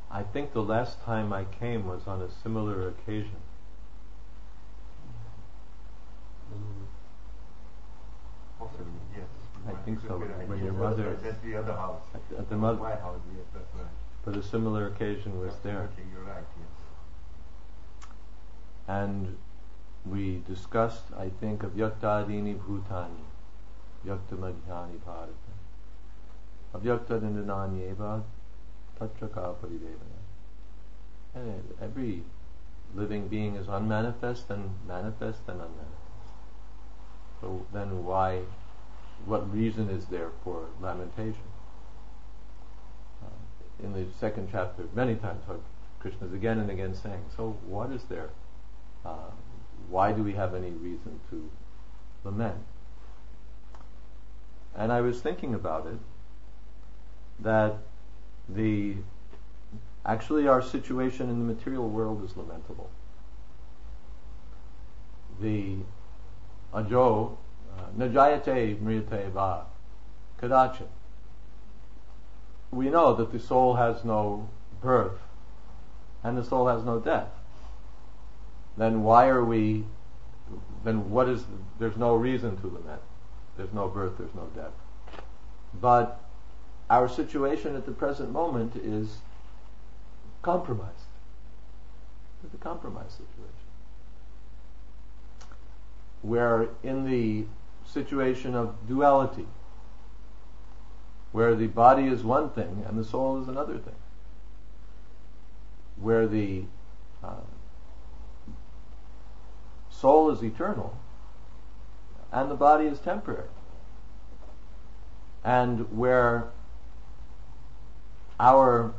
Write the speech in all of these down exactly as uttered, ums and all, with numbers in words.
I think the last time I came was on a similar occasion. Possibly, yes. I think so. When, when your mother at the other house, at, at the mother White House, yes, that's right. But a similar occasion was Absolutely, there. you're right. Yes. And we discussed, I think, of Yaktadini Bhutani, Yaktamadhyani Bharata, Avyaktadandananyeva, Tatraka Paridevana. And every living being is unmanifest and manifest and unmanifest. So then why, what reason is there for lamentation? Uh, in the second chapter, many times, Krishna is again and again saying, so what is there? Uh, why do we have any reason to lament? And I was thinking about it, that the actually our situation in the material world is lamentable. The ajo najayate mriyate va kadachin. We know that the soul has no birth and the soul has no death. Then why are we, then what is, there's no reason to lament. There's no birth, there's no death. But our situation at the present moment is compromised. It's a compromised situation. We're in the situation of duality, where the body is one thing and the soul is another thing. Where the uh, soul is eternal and the body is temporary. And where our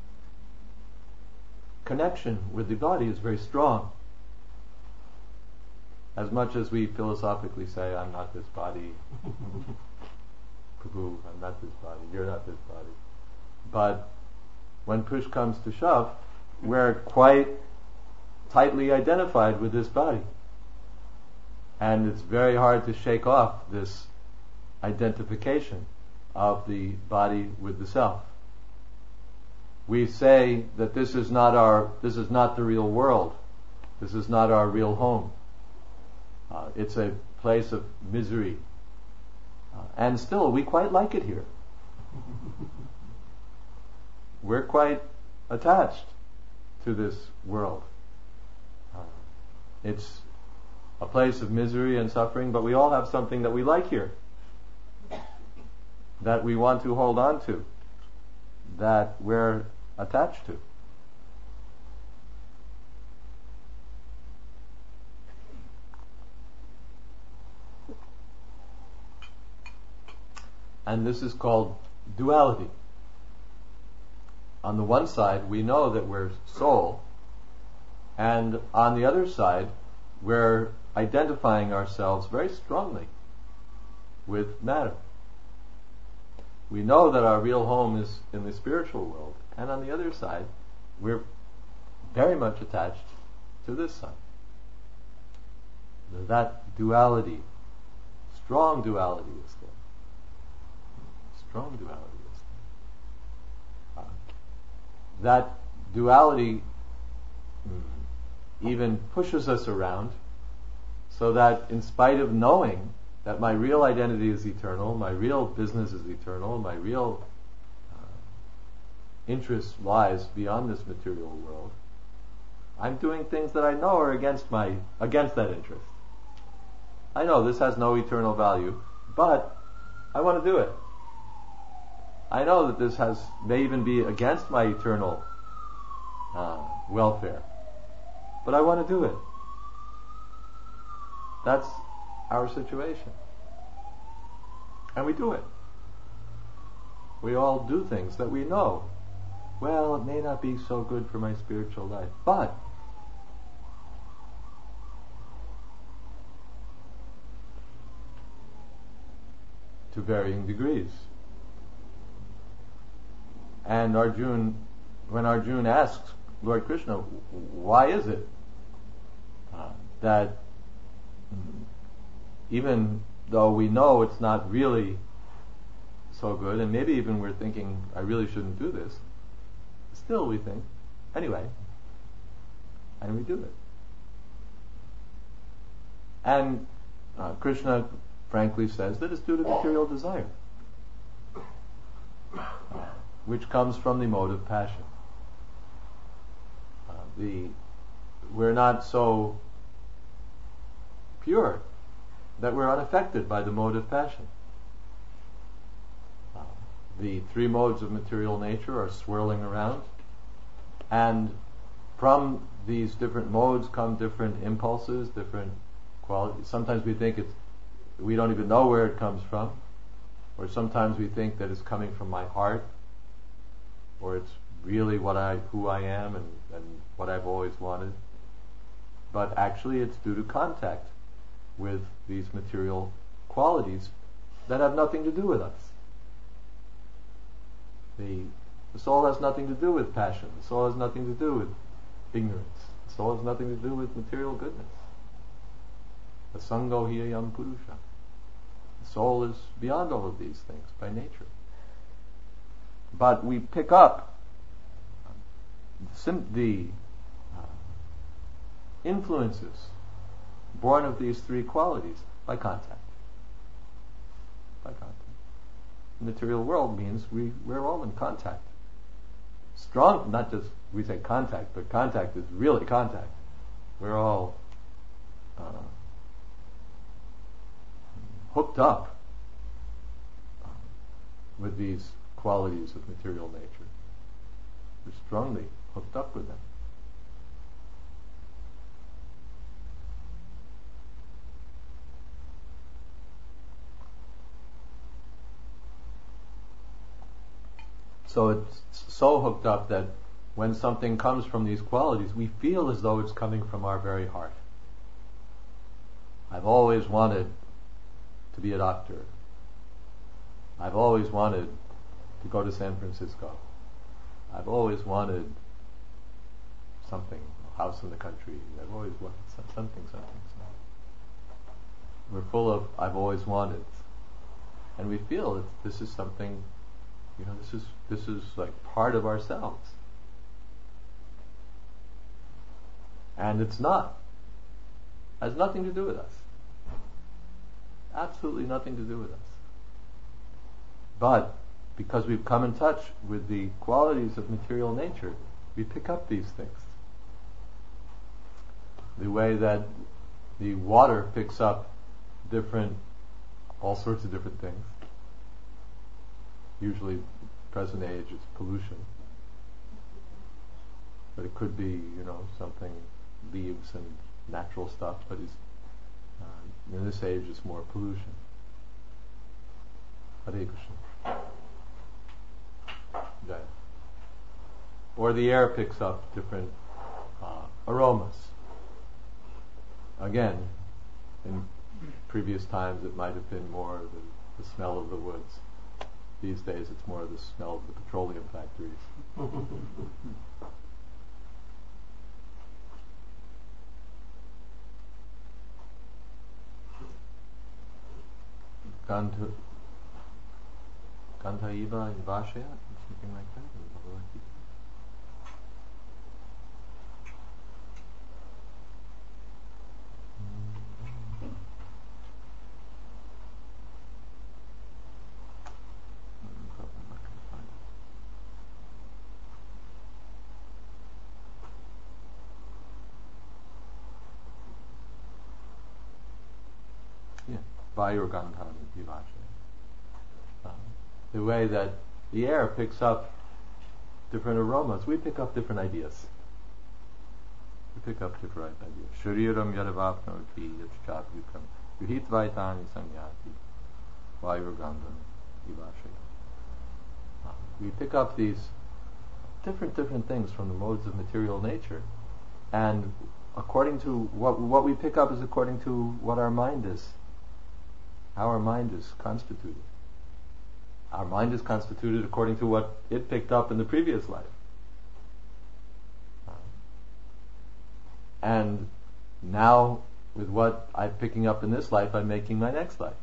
connection with the body is very strong. As much as we philosophically say, I'm not this body, Prabhu, I'm not this body, you're not this body. But when push comes to shove, we're quite tightly identified with this body. And it's very hard to shake off this identification of the body with the self. We say that this is not our, this is not the real world. This is not our real home. Uh, it's a place of misery. Uh, and still, we quite like it here. We're quite attached to this world. Uh, it's a place of misery and suffering, but we all have something that we like here, that we want to hold on to, that we're attached to. And this is called duality. On the one side, we know that we're soul, and on the other side, we're identifying ourselves very strongly with matter. We know that our real home is in the spiritual world, and on the other side, we're very much attached to this side. That duality, strong duality is there. Strong duality is there. Uh, that duality mm, even pushes us around, so that in spite of knowing that my real identity is eternal, my real business is eternal, my real uh, interest lies beyond this material world, I'm doing things that I know are against my against that interest. I know this has no eternal value, but I want to do it. I know that this has may even be against my eternal uh, welfare, but I want to do it. That's our situation. And we do it. We all do things that we know, well, it may not be so good for my spiritual life, but to varying degrees. And Arjuna, when Arjuna asks Lord Krishna, why is it uh, that even though we know it's not really so good, and maybe even we're thinking, I really shouldn't do this, Still we think, anyway, and we do it. And uh, Krishna frankly says that it's due to material desire, uh, which comes from the mode of passion. Uh, the we're not so pure that we're unaffected by the mode of passion. Uh, the three modes of material nature are swirling around, and from these different modes come different impulses, different qualities. Sometimes we think it's, we don't even know where it comes from, or sometimes we think that it's coming from my heart, or it's really what I, who I am and, and what I've always wanted. But actually it's due to contact with these material qualities that have nothing to do with us. The, the soul has nothing to do with passion. The soul has nothing to do with ignorance. The soul has nothing to do with material goodness. The sango hiyayam purusha. The soul is beyond all of these things by nature. But we pick up sim- the uh, influences born of these three qualities by contact. By contact. The material world means we, we're all in contact. Strong, not just we say contact, but contact is really contact. We're all uh, hooked up uh, with these qualities of material nature. We're strongly hooked up with them. So it's so hooked up that when something comes from these qualities, we feel as though it's coming from our very heart. I've always wanted to be a doctor. I've always wanted to go to San Francisco. I've always wanted something, a house in the country. I've always wanted something, something, something. We're full of I've always wanted. And we feel that this is something, you know, this is this is like part of ourselves. And it's not. It has nothing to do with us. Absolutely nothing to do with us. But because we've come in touch with the qualities of material nature, we pick up these things. The way that the water picks up different, all sorts of different things. Usually, present age, it's pollution. But it could be, you know, something, leaves and natural stuff, but it's, uh, in this age it's more pollution. Hare Krishna. Jaya. Or the air picks up different uh, aromas. Again, in previous times it might have been more the, the smell of the woods. These days it's more the smell of the petroleum factories. Gandha, Gandhaiva in Vashya, something like that in Bhagavad Gita. Vayu Gandha Vivasha. Um, the way that the air picks up different aromas, we pick up different ideas. We pick up different ideas. Shariram yadavapnoti yachchakrikam yuhitvaitani samyati Vayu Gandha Vivasha. Um, we pick up these different different things from the modes of material nature, and according to what what we pick up is according to what our mind is. How our mind is constituted. Our mind is constituted according to what it picked up in the previous life. And now, with what I'm picking up in this life, I'm making my next life.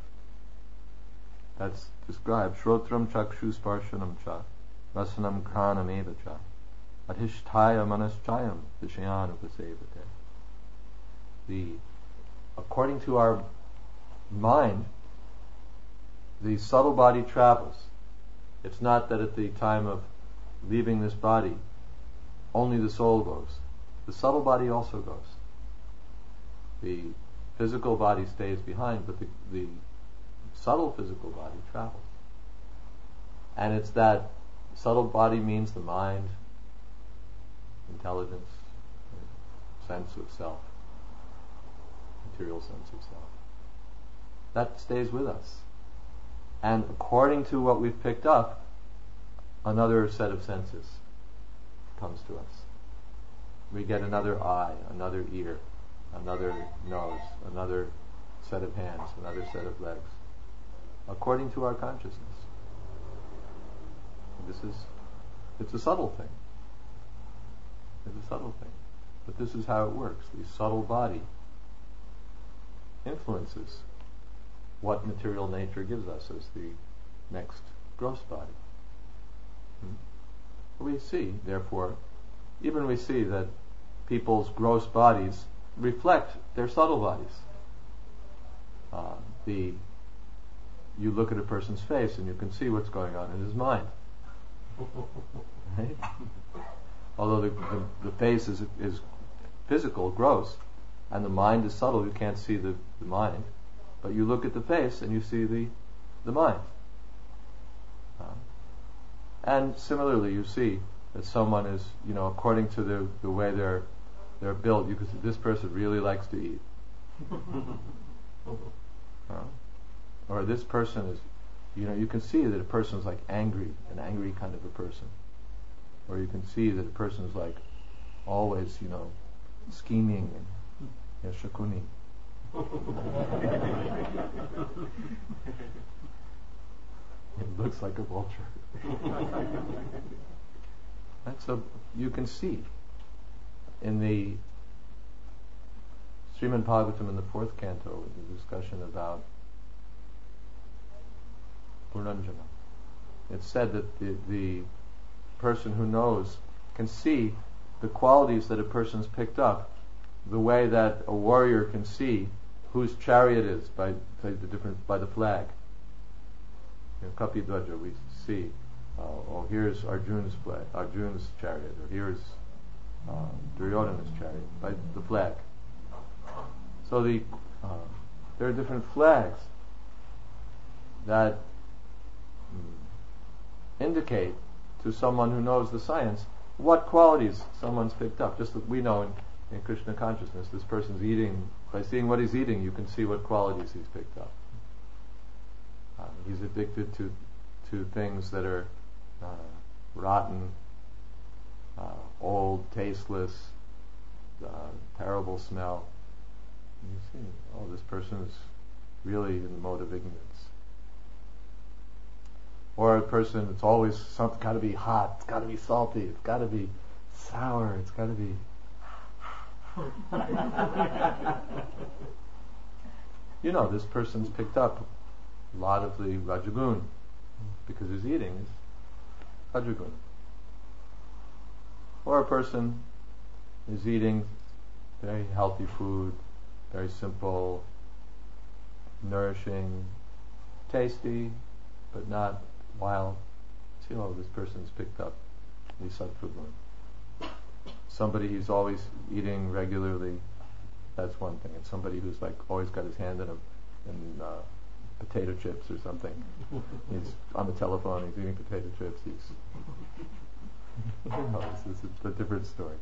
That's described. Shrotram chakshu sparshanam cha, rasanam kranam eva cha, Adhishtaya manaschayam vishayanupasevate. The according to our mind, the subtle body travels. It's not that at the time of leaving this body, only the soul goes. The subtle body also goes. The physical body stays behind, but the, the subtle physical body travels. And it's that subtle body means the mind, intelligence, sense of self, material sense of self. That stays with us. And according to what we've picked up, another set of senses comes to us. We get another eye, another ear, another nose, another set of hands, another set of legs, according to our consciousness. This is, it's a subtle thing. It's a subtle thing. But this is how it works. The subtle body influences what material nature gives us as the next gross body. Hmm? We see, therefore, even we see that people's gross bodies reflect their subtle bodies. Uh, the you look at a person's face and you can see what's going on in his mind. Right? Although the, the, the face is is physical, gross, and the mind is subtle, you can't see the, the mind. But you look at the face and you see the the mind. Uh, and similarly, you see that someone is, you know, according to the the way they're they're built, you can see this person really likes to eat. uh, or this person is, you know, you can see that a person is like angry, an angry kind of a person. Or you can see that a person is like always, you know, scheming and you know, shakuni. It looks like a vulture. That's a, you can see in the Srimad Bhagavatam in the fourth canto, the discussion about Purnanjana. It's said that the, the person who knows can see the qualities that a person's picked up, the way that a warrior can see whose chariot is by, by the different by the flag. In Kapidwaja we see, uh, oh, here's Arjuna's flag, Arjuna's chariot, or here's uh, Duryodhana's chariot by the flag. So the uh, there are different flags that mm, indicate to someone who knows the science what qualities someone's picked up. Just that we know in, in Krishna consciousness, this person's eating, by seeing what he's eating, you can see what qualities he's picked up. Uh, he's addicted to to things that are uh, rotten, uh, old, tasteless, uh, terrible smell. And you see, oh, this person is really in the mode of ignorance. Or a person, it's always something got to be hot, it's got to be salty, it's got to be sour, it's got to be. You know, this person's picked up a lot of the Rajagun because his eating is Rajagun. Or a person is eating very healthy food, very simple, nourishing, tasty, but not wild. See, oh, this person's picked up the sattva guna. Somebody who's always eating regularly, that's one thing. And somebody who's like always got his hand in a in uh, potato chips or something. He's on the telephone, he's eating potato chips, he's you know, this is a different story.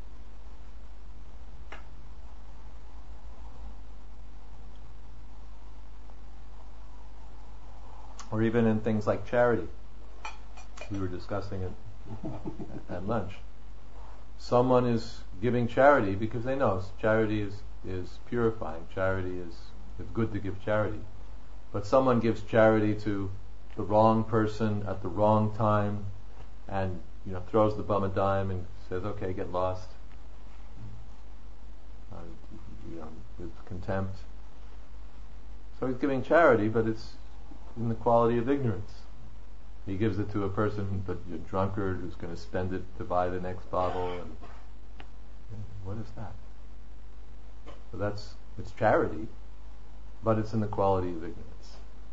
Or even in things like charity. We were discussing it at lunch. Someone is giving charity because they know charity is, is purifying. Charity is, it's good to give charity. But someone gives charity to the wrong person at the wrong time and, you know, throws the bum a dime and says, okay, get lost. Uh, you know, with contempt. So he's giving charity, but it's in the quality of ignorance. He gives it to a person, but a drunkard who's going to spend it to buy the next bottle. And, and what is that? So that's it's charity, but it's in the quality of ignorance.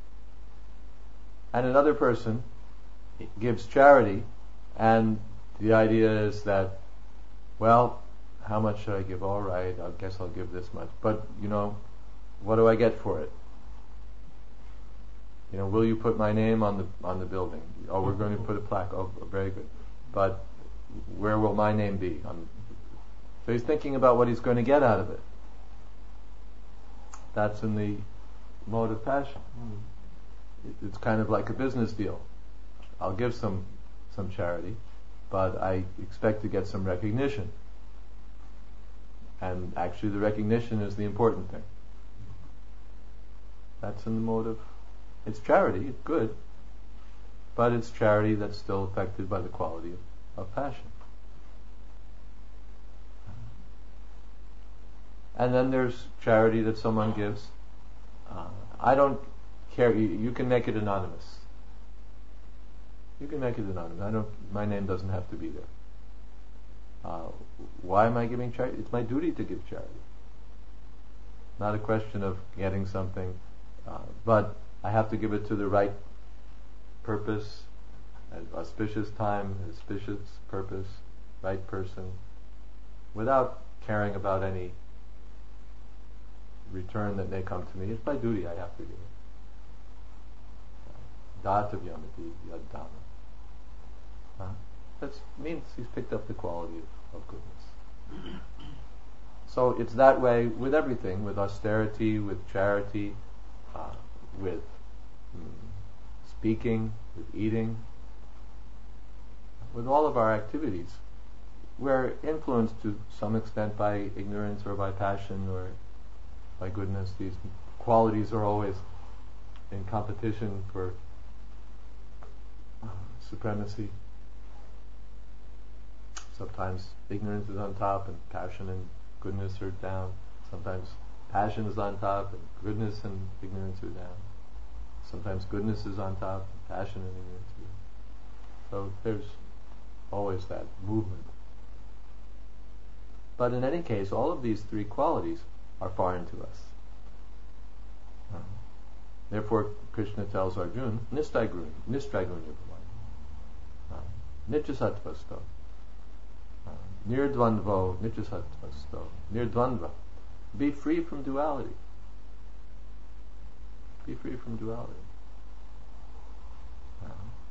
And another person gives charity, and the idea is that, well, how much should I give? All right, I guess I'll give this much. But, you know, what do I get for it? You know, will you put my name on the on the building? Oh, we're going to put a plaque. Oh, very good. But where will my name be? On, so he's thinking about what he's going to get out of it. That's in the mode of passion. It, it's kind of like a business deal. I'll give some some charity, but I expect to get some recognition. And actually the recognition is the important thing. That's in the mode of, it's charity, it's good, but it's charity that's still affected by the quality of, of passion. And then there's charity that someone gives. Uh, I don't care, you, you can make it anonymous. You can make it anonymous. I don't, my name doesn't have to be there. Uh, why am I giving charity? It's my duty to give charity. Not a question of getting something, uh, but I have to give it to the right purpose, an auspicious time, auspicious purpose, right person, without caring about any return that may come to me. It's my duty, I have to give it. Data vyamati yad dhamma. Huh? That means he's picked up the quality of, of goodness. So it's that way with everything, with austerity, with charity, uh, with mm, speaking, with eating, with all of our activities. We're influenced to some extent by ignorance or by passion or by goodness. These qualities are always in competition for uh, supremacy. Sometimes ignorance is on top and passion and goodness are down. Sometimes passion is on top and goodness and ignorance are down. Sometimes goodness is on top and passion and ignorance are down. So there's always that movement. But in any case, all of these three qualities are foreign to us. Uh, therefore, Krishna tells Arjuna, Nistraigun, Nistraigunya Bhavan, Nityasatvasto, Nirdvandvo, Nityasatvasto, Nirdvandva. Be free from duality. Be free from duality. Uh,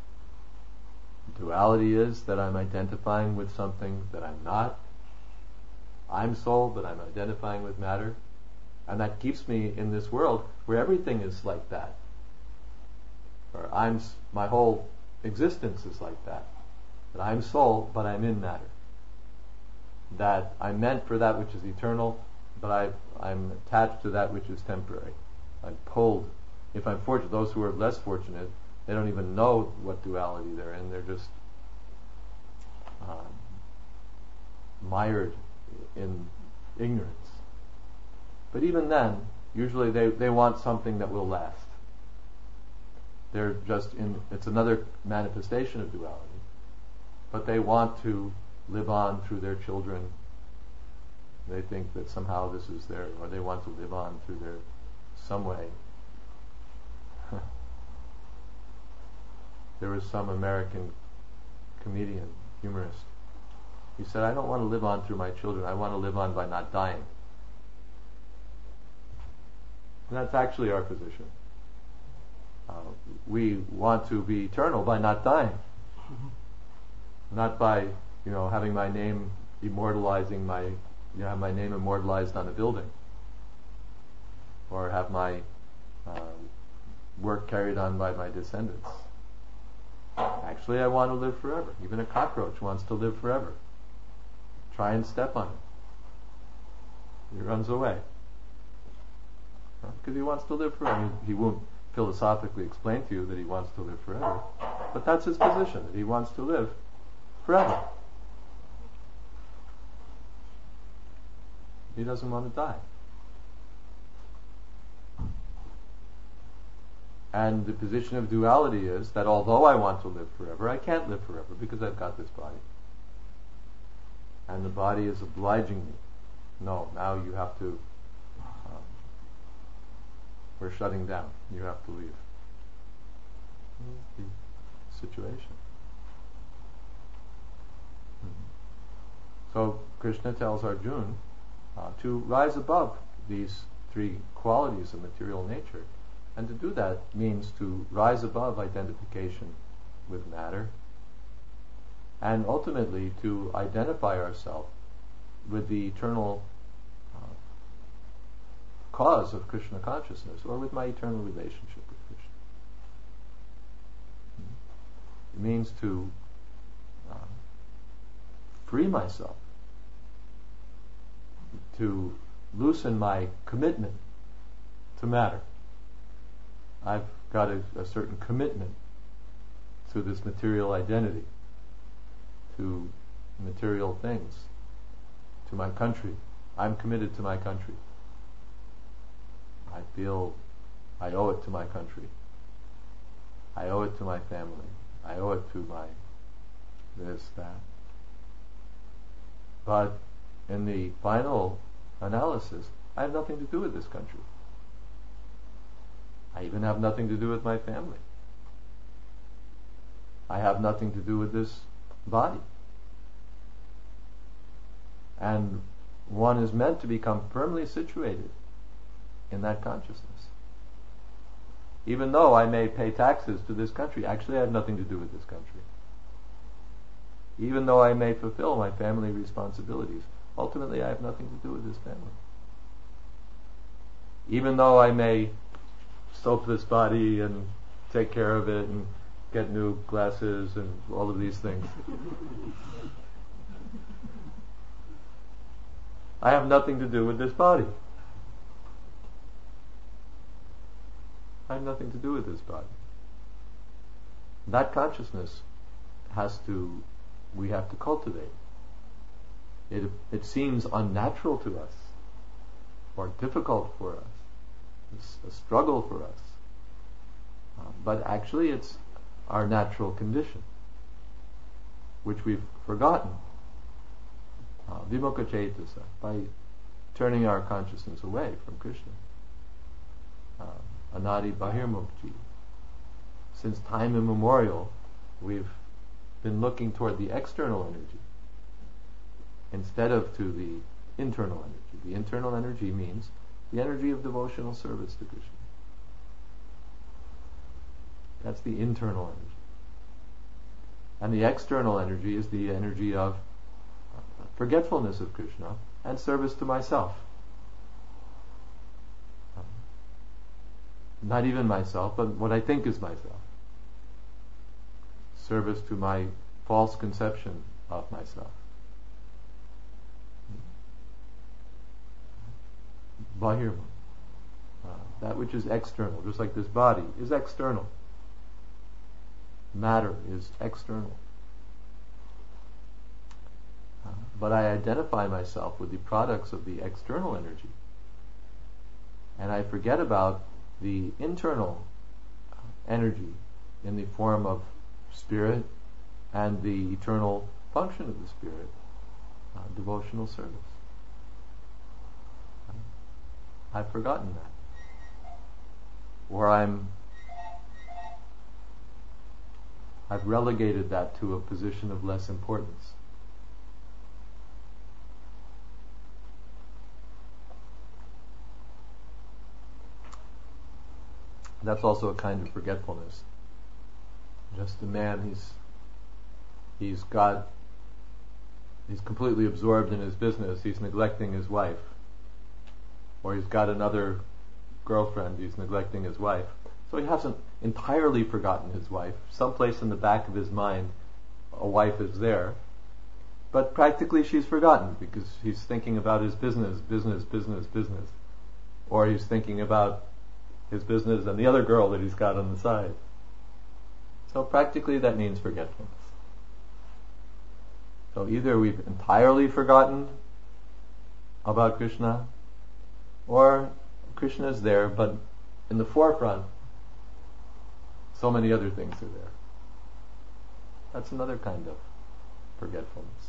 duality is that I'm identifying with something that I'm not. I'm soul, but I'm identifying with matter. And that keeps me in this world where everything is like that. Or I'm, my whole existence is like that. That I'm soul, but I'm in matter. That I'm meant for that which is eternal, but I've, I'm attached to that which is temporary. I'm pulled. If I'm fortunate, those who are less fortunate, they don't even know what duality they're in. They're just um, mired in ignorance. But even then, usually they, they want something that will last. They're just in, it's another manifestation of duality. But they want to live on through their children. They think that somehow this is their, or they want to live on through their, some way. There was some American comedian, humorist. He said, I don't want to live on through my children. I want to live on by not dying. And that's actually our position. Uh, we want to be eternal by not dying. Mm-hmm. Not by, you know, having my name immortalizing my, you know, have my name immortalized on a building. Or have my uh, work carried on by my descendants. Actually, I want to live forever. Even a cockroach wants to live forever. Try and step on it. He runs away. Because he wants to live forever. He won't philosophically explain to you that he wants to live forever. But that's his position, that he wants to live forever. He doesn't want to die. And the position of duality is that although I want to live forever, I can't live forever because I've got this body. And the body is obliging me. No, now you have to, um, we're shutting down. You have to leave. That's the situation. So Krishna tells Arjuna uh, to rise above these three qualities of material nature. And to do that means to rise above identification with matter and ultimately to identify ourselves with the eternal uh, cause of Krishna consciousness, or with my eternal relationship with Krishna. It means to uh, free myself, to loosen my commitment to matter. I've got a, a certain commitment to this material identity, to material things, to my country. I'm committed to my country. I feel I owe it to my country. I owe it to my family. I owe it to my this, that. But in the final analysis, I have nothing to do with this country. I even have nothing to do with my family. I have nothing to do with this body. And one is meant to become firmly situated in that consciousness. Even though I may pay taxes to this country, actually I have nothing to do with this country. Even though I may fulfill my family responsibilities, ultimately I have nothing to do with this family. Even though I may soap this body and take care of it and get new glasses and all of these things, I have nothing to do with this body. I have nothing to do with this body. That consciousness has to, we have to cultivate. It, it seems unnatural to us, or difficult for us. It's a struggle for us. Uh, but actually it's our natural condition, which we've forgotten. Uh, Vimukha Chaitasa, by turning our consciousness away from Krishna. Uh, Anadi Bahirmukti. Since time immemorial, we've been looking toward the external energy instead of to the internal energy. The internal energy means the energy of devotional service to Krishna. That's the internal energy. And the external energy is the energy of forgetfulness of Krishna and service to myself. Not even myself, but what I think is myself. Service to my false conception of myself. Bahirma. Uh, that which is external, just like this body, is external. Matter is external. Uh, but I identify myself with the products of the external energy. And I forget about the internal energy in the form of spirit and the eternal function of the spirit, uh, devotional service. I've forgotten that. Or I'm I've relegated that to a position of less importance. That's also a kind of forgetfulness. Just a man, he's he's got he's completely absorbed in his business, he's neglecting his wife. Or he's got another girlfriend, he's neglecting his wife. So he hasn't entirely forgotten his wife. Someplace in the back of his mind, a wife is there. But practically she's forgotten because he's thinking about his business, business, business, business. Or he's thinking about his business and the other girl that he's got on the side. So practically that means forgetfulness. So either we've entirely forgotten about Krishna, or Krishna is there, but in the forefront so many other things are there. That's another kind of forgetfulness.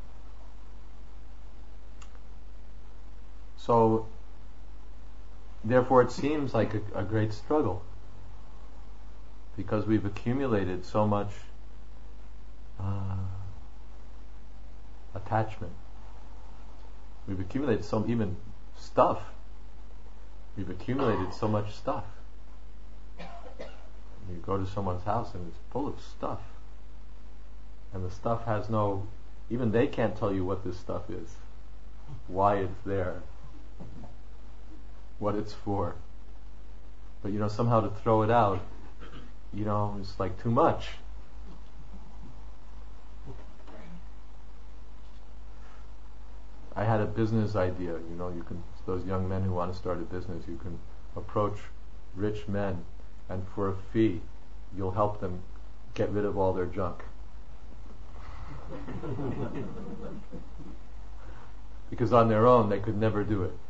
So, therefore, it seems like a, a great struggle, because we've accumulated so much uh, attachment. We've accumulated so even stuff. We've accumulated so much stuff. You go to someone's house and it's full of stuff, and the stuff has no, even they can't tell you what this stuff is, why it's there, what it's for. But you know, somehow to throw it out, you know, it's like too much. I had a business idea, you know, you can, those young men who want to start a business, you can approach rich men, and for a fee, you'll help them get rid of all their junk. Because on their own, they could never do it.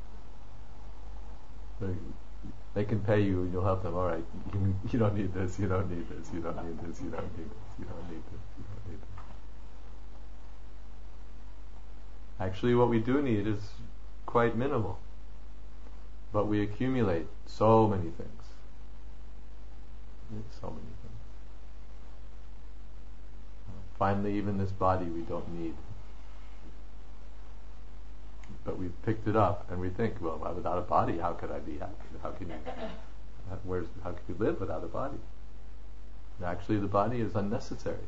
They, they can pay you, and you'll help them. All right, you, you don't need this, you don't need this, you don't need this, you don't need this, you don't need this, you don't need this. Actually, what we do need is quite minimal. But we accumulate so many things. So many things. Finally, even this body we don't need. But we've picked it up and we think, well, without a body, how could I be happy? How can you, where's, how can you live without a body? And actually, the body is unnecessary.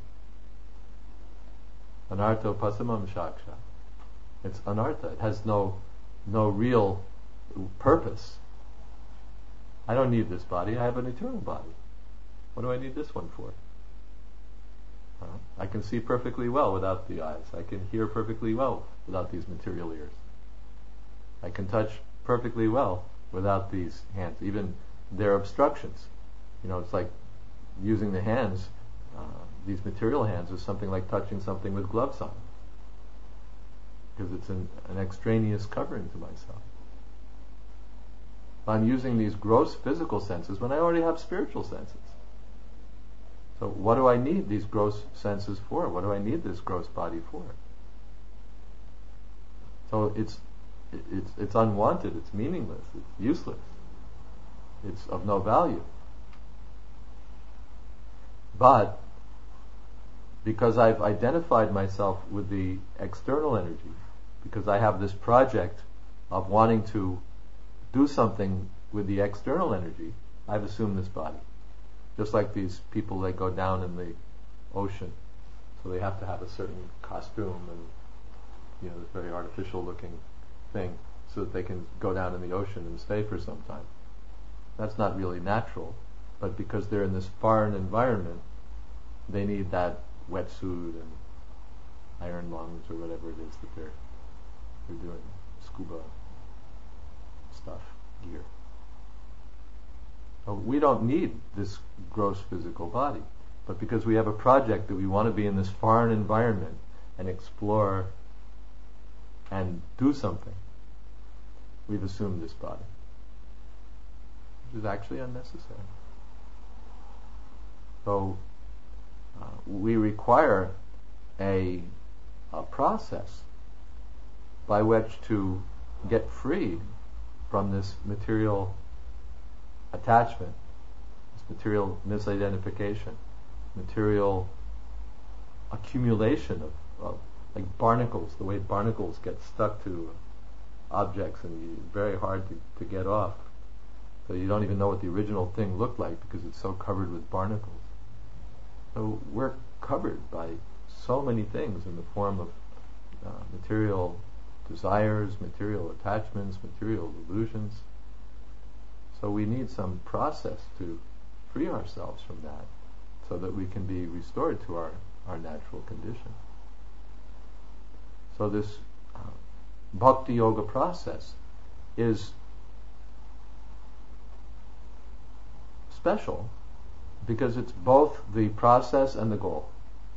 Anartho pasamam shaksha. It's anartha. It has no, no real purpose. I don't need this body. I have an eternal body. What do I need this one for? Uh, I can see perfectly well without the eyes. I can hear perfectly well without these material ears. I can touch perfectly well without these hands. Even their obstructions. You know, it's like using the hands, uh, these material hands, is something like touching something with gloves on. Because it's an, an extraneous covering to myself. I'm using these gross physical senses when I already have spiritual senses. So what do I need these gross senses for? What do I need this gross body for? So it's it's it's unwanted, it's meaningless, it's useless, it's of no value. But because I've identified myself with the external energy, because I have this project of wanting to do something with the external energy, I've assumed this body. Just like these people that go down in the ocean, so they have to have a certain costume and, you know, this very artificial looking thing, so that they can go down in the ocean and stay for some time. That's not really natural, but because they're in this foreign environment, they need that wetsuit and iron lungs or whatever it is that they're they're doing, scuba stuff, gear. So we don't need this gross physical body, but because we have a project that we want to be in this foreign environment and explore and do something, we've assumed this body, which is actually unnecessary. So uh, we require a, a process by which to get free from this material attachment, this material misidentification, material accumulation of, of like barnacles, the way barnacles get stuck to objects and you, very hard to, to get off. So you don't even know what the original thing looked like because it's so covered with barnacles. So we're covered by so many things in the form of uh, material desires, material attachments, material illusions. So we need some process to free ourselves from that so that we can be restored to our, our natural condition. So this uh, bhakti yoga process is special because it's both the process and the goal.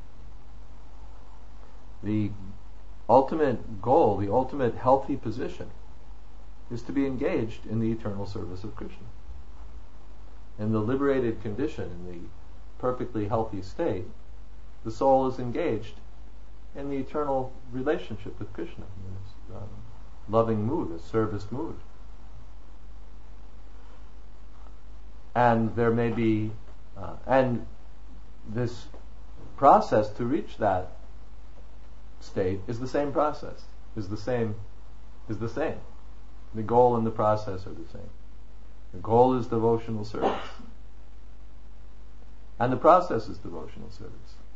The ultimate goal, the ultimate healthy position, is to be engaged in the eternal service of Krishna. in the liberated condition, in the perfectly healthy state, the soul is engaged in the eternal relationship with Krishna, in this um, loving mood, a service mood. And there may be, uh, and this process to reach that state is the same process, is the same, is the same. The goal and the process are the same. The goal is devotional service. And the process is devotional service.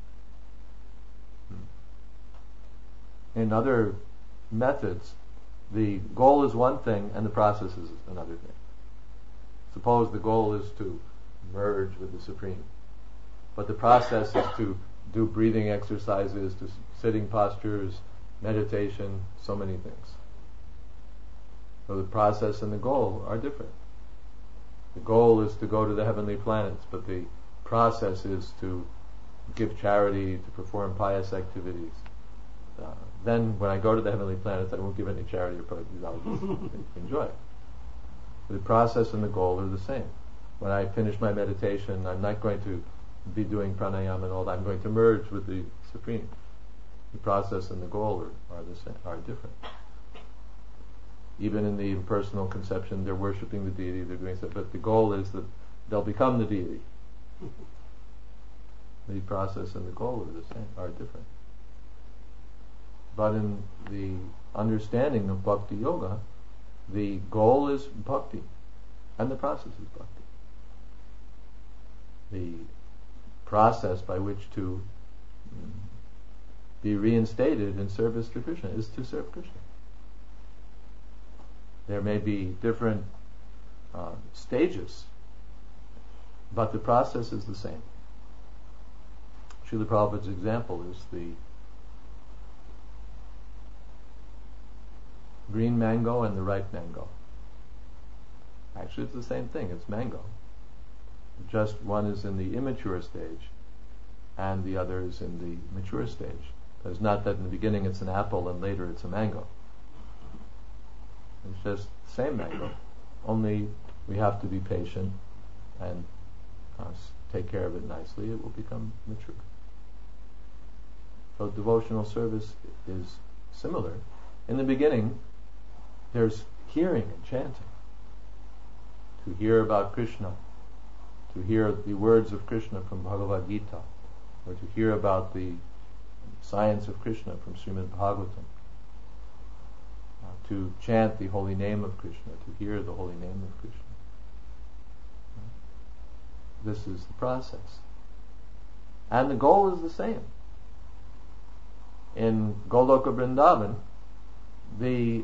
In other methods, the goal is one thing and the process is another thing. Suppose the goal is to merge with the Supreme, but the process is to do breathing exercises, to sitting postures, meditation, so many things. So the process and the goal are different. The goal is to go to the heavenly planets, but the process is to give charity, to perform pious activities. Uh, then when I go to the heavenly planets, I won't give any charity or piety, I'll just enjoy it. The process and the goal are the same. When I finish my meditation, I'm not going to be doing pranayama and all that. I'm going to merge with the Supreme. The process and the goal are, are the same, are different. Even in the impersonal conception, they're worshipping the deity, they're doing stuff, but the goal is that they'll become the deity. The process and the goal are the same, are different. But in the understanding of bhakti yoga, the goal is bhakti, and the process is bhakti. The process by which to be reinstated in service to Krishna is to serve Krishna. There may be different uh, stages, but the process is the same. Srila Prabhupada's example is the green mango and the ripe mango. Actually, it's the same thing. It's mango. Just one is in the immature stage and the other is in the mature stage. It's not that in the beginning it's an apple and later it's a mango. It's just the same mango. Only we have to be patient and uh, take care of it nicely. It will become mature. So devotional service is similar. In the beginning, there's hearing and chanting. To hear about Krishna, to hear the words of Krishna from Bhagavad Gita, or to hear about the science of Krishna from Srimad Bhagavatam, uh, to chant the holy name of Krishna, to hear the holy name of Krishna. This is the process. And the goal is the same. In Goloka Vrindavan, the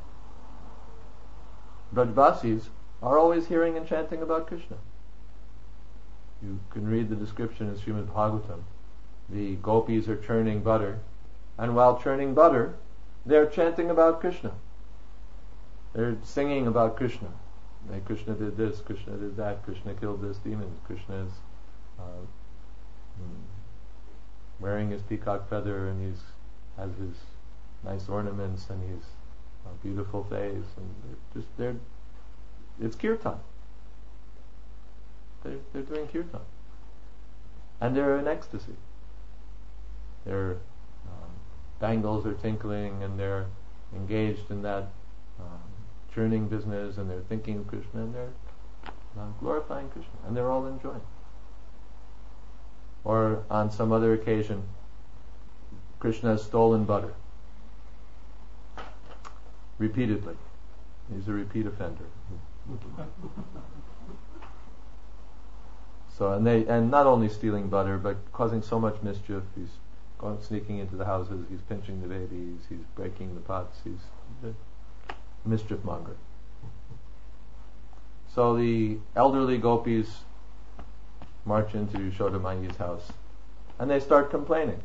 Brajvasis are always hearing and chanting about Krishna. You can read the description in Srimad Bhagavatam. The gopis are churning butter, and while churning butter, they're chanting about Krishna. They're singing about Krishna. Like, Krishna did this, Krishna did that, Krishna killed this demon, Krishna is uh, wearing his peacock feather, and he's has his nice ornaments, and he's a beautiful face, and they're just they're it's kirtan. They're they're doing kirtan, and they're in ecstasy. Their um, bangles are tinkling, and they're engaged in that um, churning business, and they're thinking of Krishna, and they're uh, glorifying Krishna, and they're all enjoying. Or on some other occasion, Krishna has stolen butter repeatedly. He's a repeat offender. So, and they, and not only stealing butter, but causing so much mischief. He's going, sneaking into the houses. He's pinching the babies. He's breaking the pots. He's a mischief monger. So the elderly gopis march into Yashoda house, and they start complaining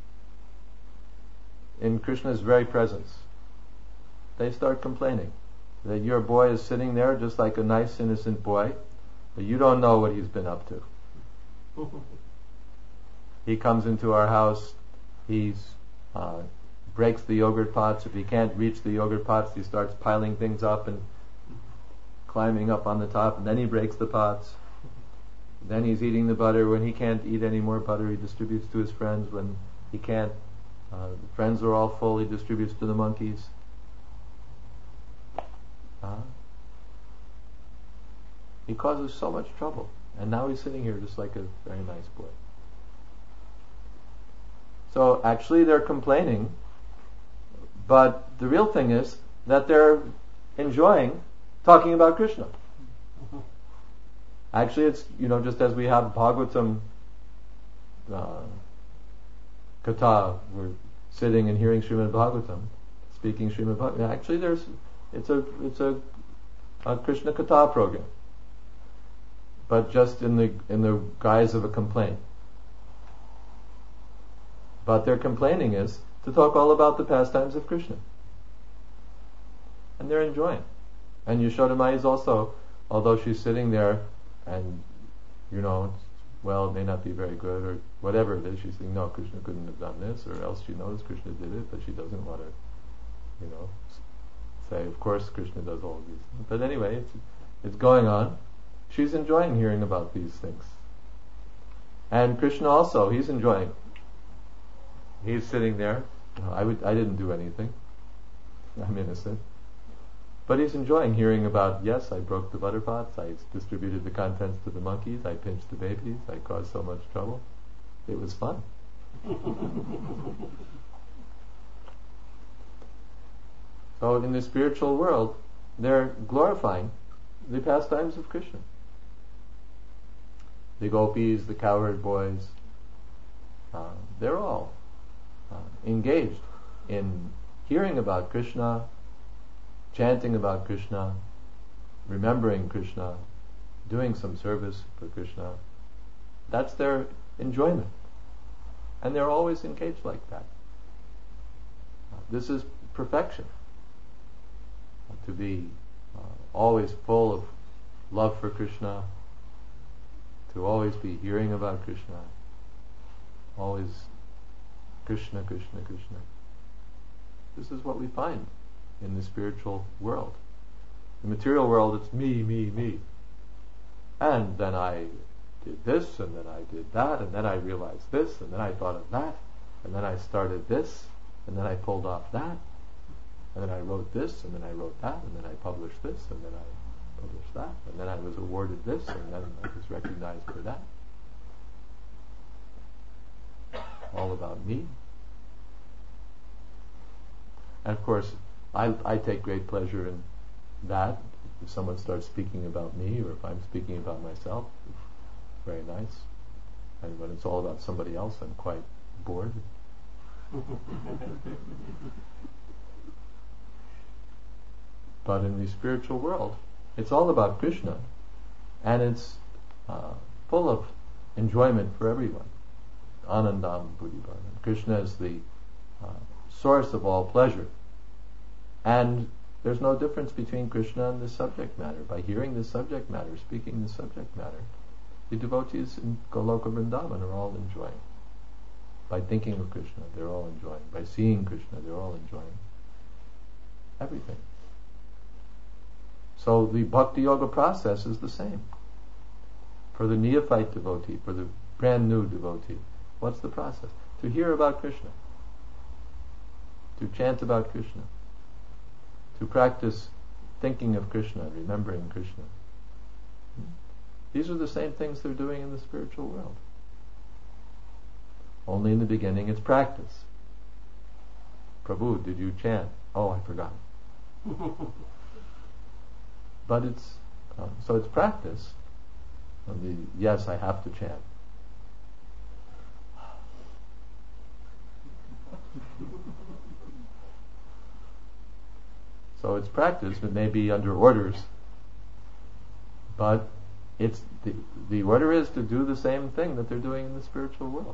in Krishna's very presence. They start complaining that your boy is sitting there just like a nice innocent boy, but you don't know what he's been up to. He comes into our house, he's uh, breaks the yogurt pots. If he can't reach the yogurt pots, he starts piling things up and climbing up on the top, and then he breaks the pots. then he's eating the butter. When he can't eat any more butter, he distributes to his friends. When he can't, uh, the friends are all full, he distributes to the monkeys. Uh, he causes so much trouble. And now he's sitting here just like a very nice boy. So actually they're complaining, but the real thing is that they're enjoying talking about Krishna. Actually, it's, you know, just as we have Bhagavatam uh, Katha, we're sitting and hearing Srimad Bhagavatam, speaking Srimad Bhagavatam. Actually, there's it's a it's a, a Krishna Katha program, but just in the in the guise of a complaint. But their complaining is to talk all about the pastimes of Krishna, and they're enjoying. And Yashoda Mai is also, although she's sitting there, and you know, well, it may not be very good or whatever it is, she's saying, no, Krishna couldn't have done this, or else she knows Krishna did it, but she doesn't want to, you know, say, of course Krishna does all of these things. But anyway, it's it's going on. She's enjoying hearing about these things. And Krishna also, he's enjoying. He's sitting there. I would, I didn't do anything. I'm innocent. But he's enjoying hearing about, yes, I broke the butter pots, I distributed the contents to the monkeys, I pinched the babies, I caused so much trouble. It was fun. So in the spiritual world, they're glorifying the pastimes of Krishna. The gopis, the cowherd boys, uh, they're all uh, engaged in hearing about Krishna, chanting about Krishna, remembering Krishna, doing some service for Krishna. That's their enjoyment. And they're always engaged like that. This is perfection. To be uh, always full of love for Krishna, to always be hearing about Krishna, always Krishna, Krishna, Krishna. This is what we find in the spiritual world. The material world, it's me, me, me. And then I did this, and then I did that, and then I realized this, and then I thought of that, and then I started this, and then I pulled off that, and then I wrote this, and then I wrote that, and then I published this, and then I published that, and then I was awarded this, and then I was recognized for that. All about me. And of course, I, I take great pleasure in that. If someone starts speaking about me, or if I'm speaking about myself, it's very nice. And when it's all about somebody else, I'm quite bored. But in the spiritual world, it's all about Krishna, and it's uh, full of enjoyment for everyone. Anandam Buddhibharnam. Krishna is the uh, source of all pleasure. And there's no difference between Krishna and the subject matter. By hearing the subject matter, speaking the subject matter, the devotees in Goloka Vrindavan are all enjoying. By thinking of Krishna, they're all enjoying. By seeing Krishna, they're all enjoying. Everything. So the Bhakti Yoga process is the same. For the neophyte devotee, for the brand new devotee, what's the process? To hear about Krishna. To chant about Krishna. To practice thinking of Krishna, remembering Krishna. These are the same things they're doing in the spiritual world. Only in the beginning it's practice. Prabhu, did you chant? Oh, I forgot. But it's, uh, so it's practice. And the, yes, I have to chant. So it's practice, it may be under orders, but it's the, the order is to do the same thing that they're doing in the spiritual world.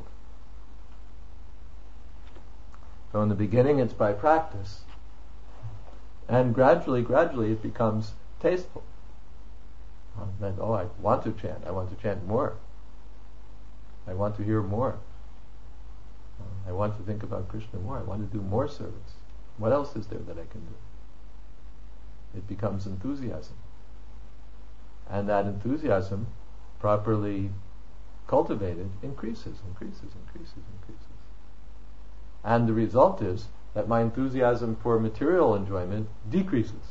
So in the beginning it's by practice, and gradually, gradually it becomes tasteful. Um, that, oh, I want to chant, I want to chant more. I want to hear more. Uh, I want to think about Krishna more. I want to do more service. What else is there that I can do? It becomes enthusiasm. And that enthusiasm properly cultivated, increases, increases, increases, increases. And the result is that my enthusiasm for material enjoyment decreases.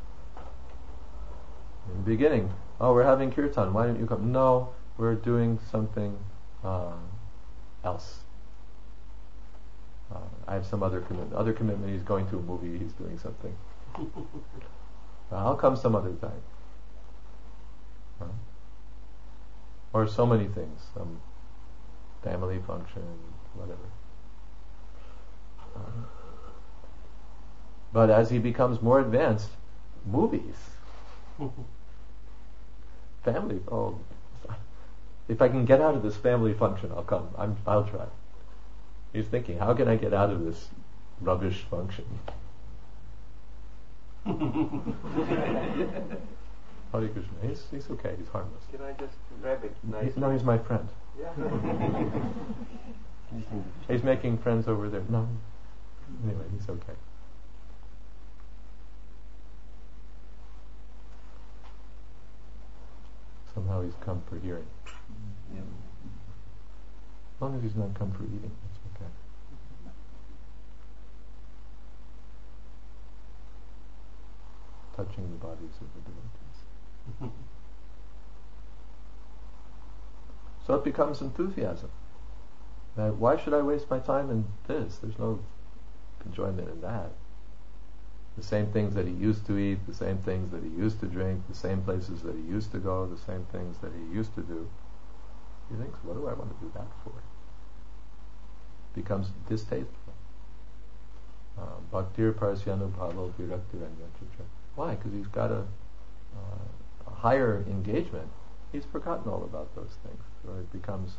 In the beginning, oh, we're having kirtan, why don't you come? No, we're doing something uh, else. Uh, I have some other commitment. Other commitment, he's going to a movie, he's doing something. uh, I'll come some other time. Uh, or so many things, some family function, whatever. Uh, but as he becomes more advanced, movies. Family, oh, if I can get out of this family function, I'll come. I'm, I'll try. He's thinking, how can I get out of this rubbish function? Hare Krishna. He's, he's okay. He's harmless. Can I just grab it? Nice. No, he's my friend. Yeah. He's making friends over there. No. Anyway, he's okay. Somehow he's come for hearing. Yeah. As long as he's not come for eating, that's okay. Touching the bodies of the devotees. So it becomes enthusiasm. Now, why should I waste my time in this? There's no enjoyment in that. The same things that he used to eat, the same things that he used to drink, the same places that he used to go, the same things that he used to do. He thinks, what do I want to do that for? Becomes distasteful. Bhaktir Parsyanu Bhalo Viraktiranya. Why? Because he's got a, uh, a higher engagement. He's forgotten all about those things. So it becomes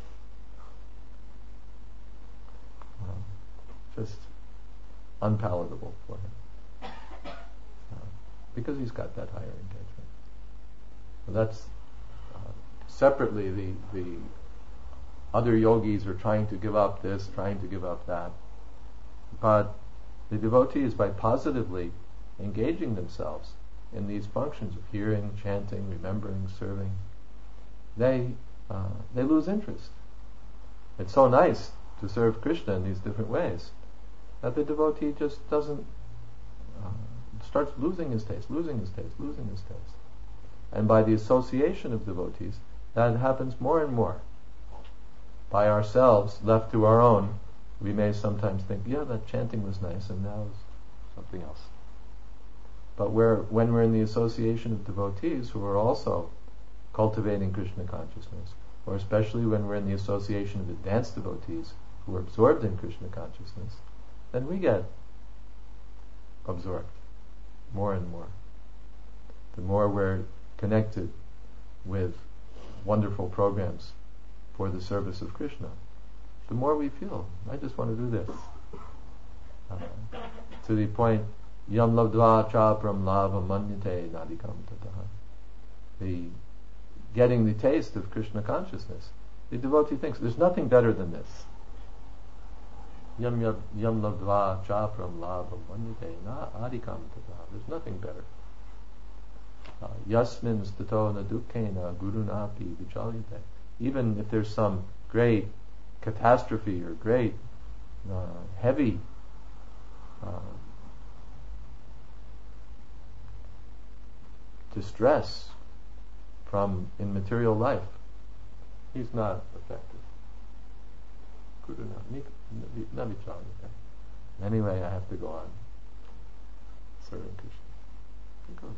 uh, just unpalatable for him. Uh, because he's got that higher engagement. So that's uh, separately the the other yogis are trying to give up this, trying to give up that. But the devotees, by positively engaging themselves in these functions of hearing, chanting, remembering, serving, they uh, they lose interest. It's so nice to serve Krishna in these different ways that the devotee just doesn't uh, starts losing his taste, losing his taste, losing his taste. And by the association of devotees, that happens more and more. By ourselves, left to our own, we may sometimes think, yeah, that chanting was nice, and now it's something else. But where, when we're in the association of devotees who are also cultivating Krishna consciousness, or especially when we're in the association of advanced devotees who are absorbed in Krishna consciousness, then we get absorbed more and more. The more we're connected with wonderful programs for the service of Krishna, the more we feel, I just want to do this. Uh, to the point, yam labdva chapram lava manyate nadikam tataha. The getting the taste of Krishna consciousness. The devotee thinks there's nothing better than this. Yam yam labdva chapram lava manyate nadikam tataha. There's nothing better. Uh, Yasmin stato na dukkena gurunapi vichalyate. Even if there's some great catastrophe or great uh, heavy uh, distress from in material life, he's not affected. Anyway, I have to go on serving Krishna. Go on.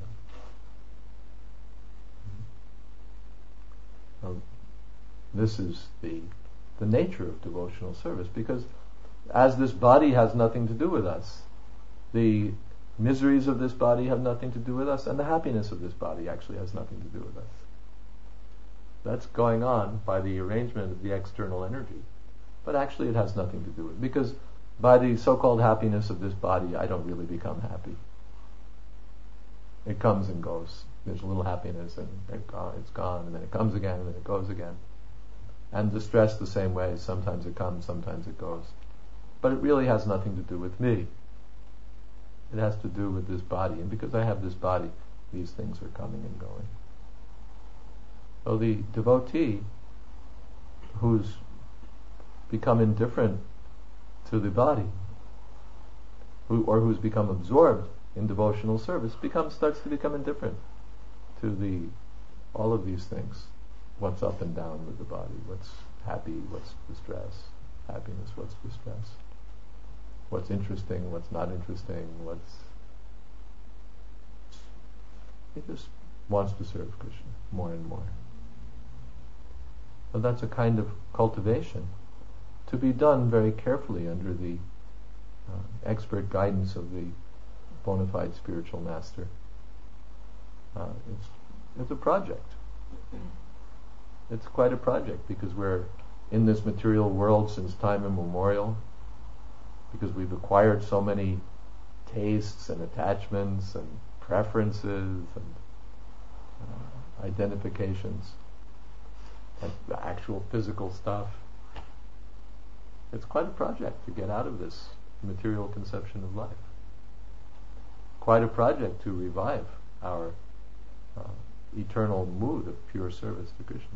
So this is the the nature of devotional service, because as this body has nothing to do with us, the miseries of this body have nothing to do with us, and the happiness of this body actually has nothing to do with us. That's going on by the arrangement of the external energy, but actually it has nothing to do with it, because by the so-called happiness of this body, I don't really become happy. It comes and goes. There's a little happiness, and it's gone, and then it comes again, and then it goes again. And distress the same way. Sometimes it comes, sometimes it goes. But it really has nothing to do with me. It has to do with this body. And because I have this body, these things are coming and going. So the devotee who's become indifferent to the body, who, or who's become absorbed in devotional service, becomes starts to become indifferent to the all of these things. What's up and down with the body? What's happy? What's distress? Happiness? What's distress? What's interesting? What's not interesting? What's he just wants to serve Krishna more and more. So that's a kind of cultivation to be done very carefully under the uh, expert guidance of the bona fide spiritual master. Uh, it's it's a project. It's quite a project because we're in this material world since time immemorial, because we've acquired so many tastes and attachments and preferences and uh, identifications and the actual physical stuff. It's quite a project to get out of this material conception of life. Quite a project to revive our uh, eternal mood of pure service to Krishna.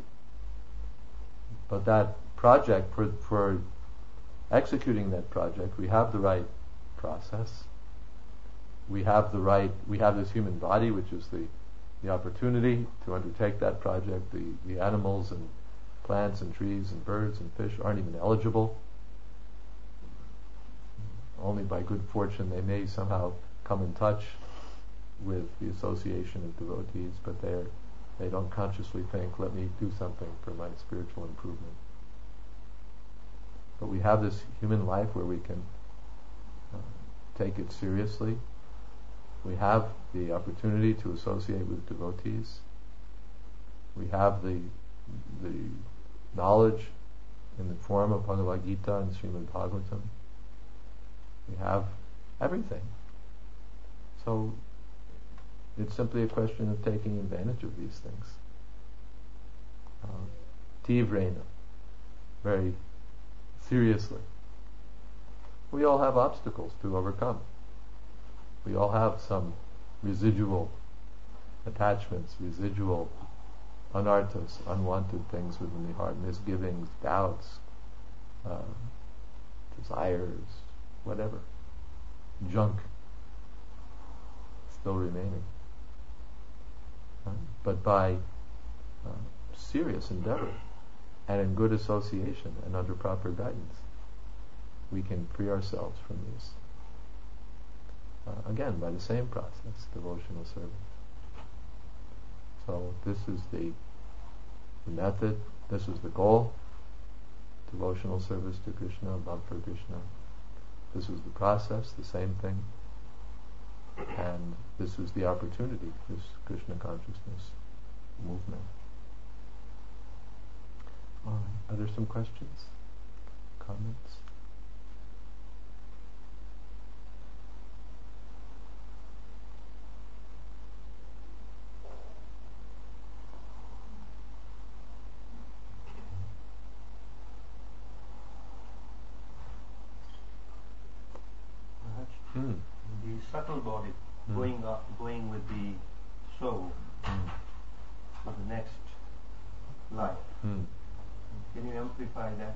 But that project, for, for executing that project, we have the right process. We have the right, we have this human body, which is the, the opportunity to undertake that project. The, the animals and plants and trees and birds and fish aren't even eligible. Only by good fortune they may somehow come in touch with the association of devotees, but they're they don't consciously think, let me do something for my spiritual improvement. But we have this human life where we can uh, take it seriously. We have the opportunity to associate with devotees. We have the the knowledge in the form of Bhagavad Gita and Srimad Bhagavatam. We have everything. So it's simply a question of taking advantage of these things. Uh, Tivrena, very seriously. We all have obstacles to overcome. We all have some residual attachments, residual anarthas, unwanted things within the heart, misgivings, doubts, uh, desires, whatever, junk still remaining. Uh, but by uh, serious endeavor and in good association and under proper guidance, we can free ourselves from these. Uh, again, by the same process, devotional service. So this is the, the method, this is the goal, devotional service to Krishna, love for Krishna. This is the process, the same thing. And this is the opportunity, this Krishna consciousness movement. All right. Are there some questions? Comments? Hmm. The subtle body Hmm. going up, going with the soul Hmm. to the next life. Hmm. Can you amplify that?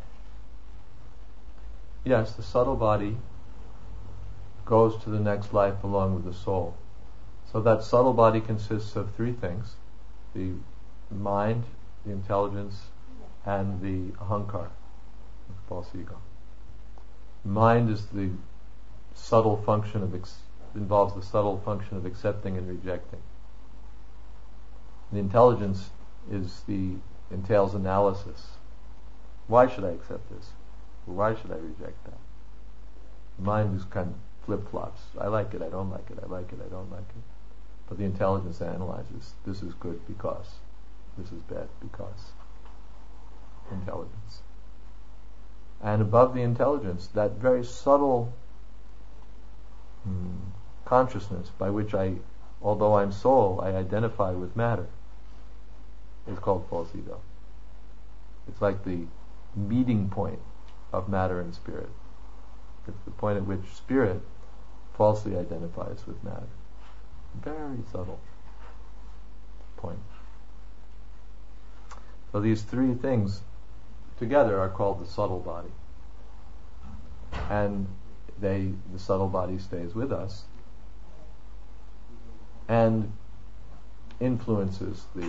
Yes, the subtle body goes to the next life along with the soul. So that subtle body consists of three things: the mind, the intelligence, and the ahankar, the false ego. Mind is the subtle function of ex- involves the subtle function of accepting and rejecting. The intelligence is the entails analysis. Why should I accept this? Or why should I reject that? The mind is kind of flip-flops. I like it, I don't like it, I like it, I don't like it. But the intelligence analyzes. This is good because. This is bad because. Intelligence. And above the intelligence, that very subtle hmm, consciousness by which I, although I'm soul, I identify with matter, is called false ego. It's like the meeting point of matter and spirit. It's the point at which spirit falsely identifies with matter. Very subtle point. So these three things together are called the subtle body. And they, the subtle body stays with us and influences the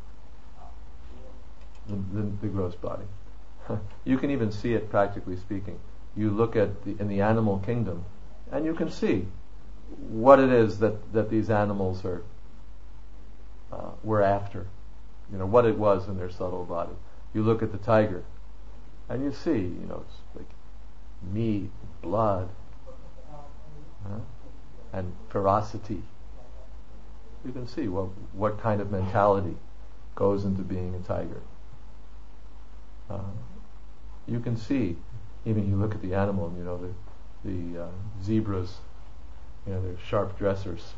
the, the, the gross body. You can even see it, practically speaking. You look at the, in the animal kingdom, and you can see what it is that, that these animals are uh, were after. You know, what it was in their subtle body. You look at the tiger, and you see, you know, it's like meat, blood, huh? and ferocity. You can see what what kind of mentality goes into being a tiger. Uh, you can see, even you look at the animal, you know, the the uh, zebras, you know, they're sharp dressers.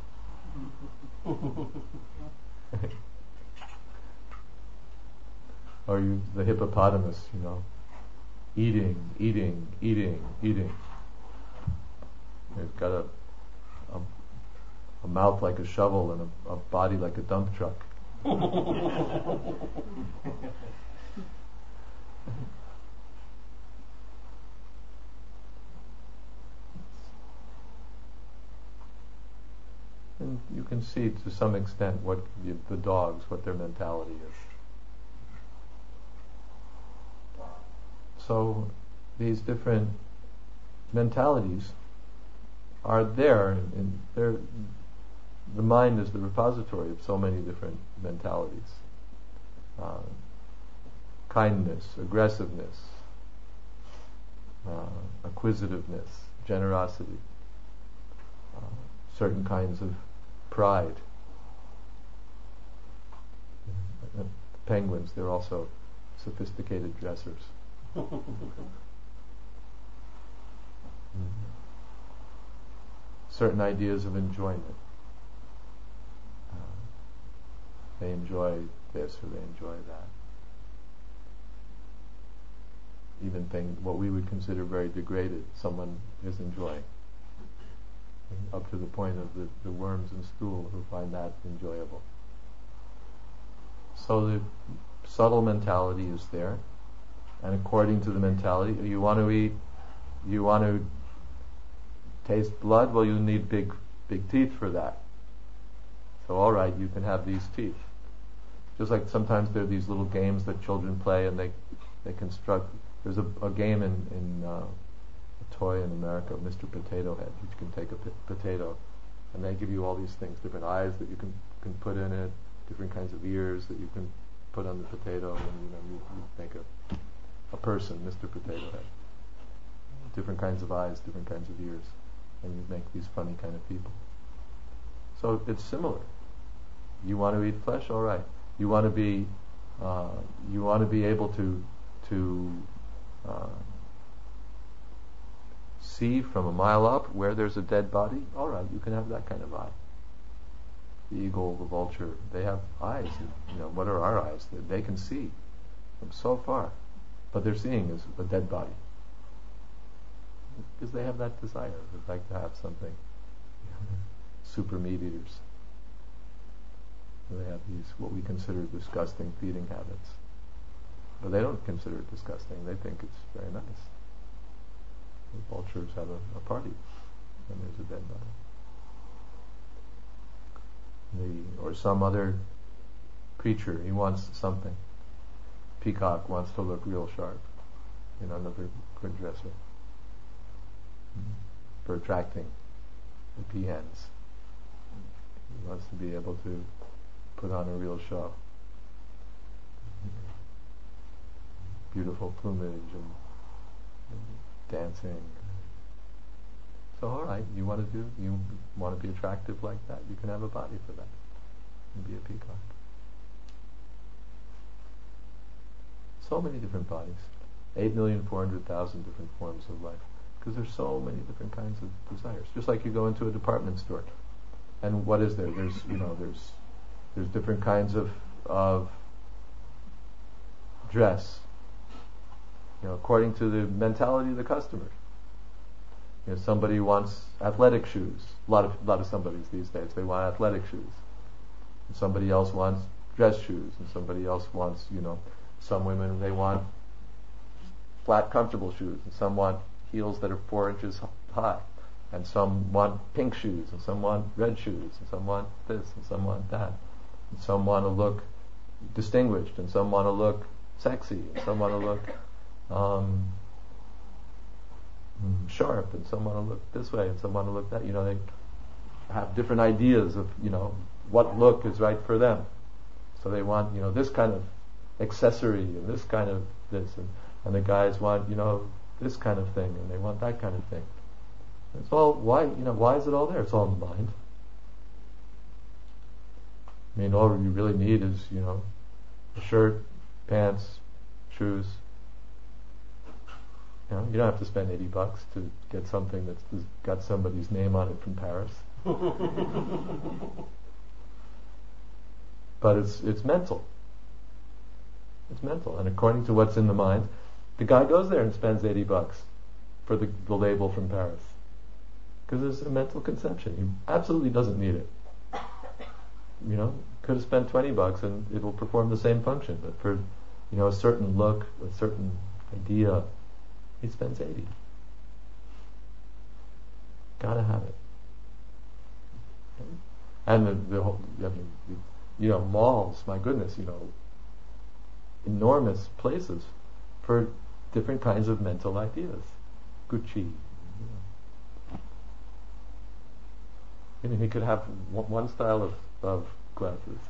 Or you, the hippopotamus, you know, eating, eating, eating, eating. It's got a, a a mouth like a shovel and a, a body like a dump truck. And you can see to some extent what you, the dogs, what their mentality is. So these different mentalities are there, and they're, the mind is the repository of so many different mentalities. Uh, kindness, aggressiveness, uh, acquisitiveness, generosity, uh, certain kinds of pride. Uh, penguins, they're also sophisticated dressers. Mm-hmm. Certain ideas of enjoyment. Uh, they enjoy this or they enjoy that. Even things, what we would consider very degraded, someone is enjoying. Up to the point of the, the worms in stool who find that enjoyable. So the subtle mentality is there, and according to the mentality, you want to eat, you want to taste blood, well, you need big, big teeth for that. So all right, you can have these teeth. Just like sometimes there are these little games that children play, and they they construct. There's a, a game in in uh, a toy in America, Mister Potato Head. You can take a p- potato, and they give you all these things, different eyes that you can can put in it, different kinds of ears that you can put on the potato, and you know you, you make a a person, Mister Potato Head. Different kinds of eyes, different kinds of ears, and you make these funny kind of people. So it's similar. You want to eat flesh, all right. You want to be, uh, you want to be able to to uh, see from a mile up where there's a dead body. All right, you can have that kind of eye. The eagle, the vulture, they have eyes. You know, what are our eyes? They, they can see from so far, but they're seeing is a dead body because they have that desire. They'd like to have something. Super meat eaters. They have these, what we consider disgusting feeding habits. But they don't consider it disgusting. They think it's very nice. The vultures have a, a party when there's a dead body. The, or some other creature, he wants something. Peacock wants to look real sharp. You know, another good dresser. Mm-hmm. For attracting the peahens. He wants to be able to put on a real show. Beautiful plumage and, and dancing. So all right, you want to do, you want to be attractive like that, you can have a body for that and be a peacock. So many different bodies. Eight million four hundred thousand different forms of life. Because there's so many different kinds of desires. Just like you go into a department store. And what is there? There's, you know, there's there's different kinds of of dress. You know, according to the mentality of the customer. You know, somebody wants athletic shoes. A lot of a lot of somebodies these days, they want athletic shoes. And somebody else wants dress shoes, and somebody else wants, you know, some women, they want flat, comfortable shoes, and some want heels that are four inches high, and some want pink shoes, and some want red shoes, and some want this, and some want that, and some want to look distinguished, and some want to look sexy, and some want to look um, sharp, and some want to look this way, and some want to look that. You know, they have different ideas of, you know, what look is right for them. So they want, you know, this kind of accessory and this kind of this, and, and the guys want, you know, this kind of thing, and they want that kind of thing. It's all, why, you know, why is it all there? It's all in the mind. I mean, all you really need is, you know, a shirt, pants, shoes. You know, you don't have to spend eighty bucks to get something that's got somebody's name on it from Paris. But it's it's mental. It's mental, and according to what's in the mind, the guy goes there and spends eighty bucks for the, the label from Paris, because it's a mental conception. He absolutely doesn't need it. You know, could have spent twenty bucks and it will perform the same function, but for, you know, a certain look, a certain idea, he spends eighty. Gotta have it. And the, the whole, I mean, you know, malls, my goodness, you know, enormous places for different kinds of mental ideas. Gucci. You know. You know, he could have one, one style of, of glasses.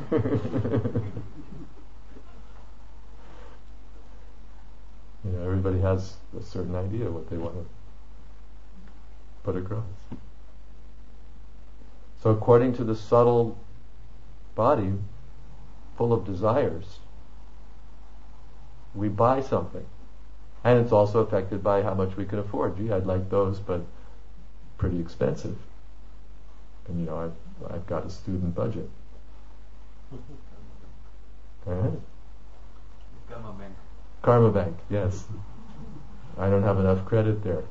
You know, everybody has a certain idea what they want to put across. So according to the subtle body, full of desires, we buy something. And it's also affected by how much we can afford. Gee, I'd like those, but pretty expensive. And you know, I've, I've got a student budget. Alright? Karma Bank. Karma Bank, yes. I don't have enough credit there.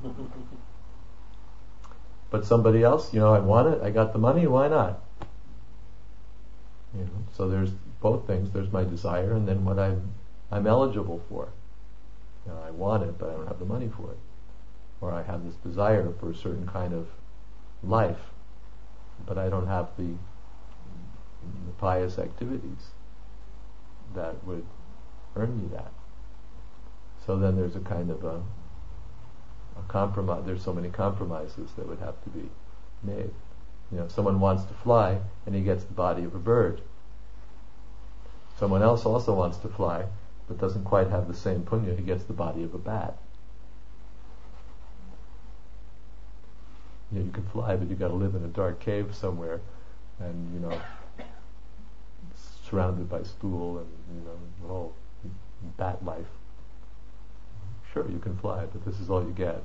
But somebody else, you know, I want it, I got the money, why not? You know, so there's both things. There's my desire, and then what I'm I'm eligible for. You know, I want it, but I don't have the money for it. Or I have this desire for a certain kind of life, but I don't have the, the pious activities that would earn me that. So then there's a kind of a, a compromise. There's so many compromises that would have to be made. You know, someone wants to fly and he gets the body of a bird. Someone else also wants to fly but doesn't quite have the same punya. He gets the body of a bat. You know, you can fly, but you got to live in a dark cave somewhere, and you know, surrounded by stool and you know, the whole bat life. Sure, you can fly, but this is all you get.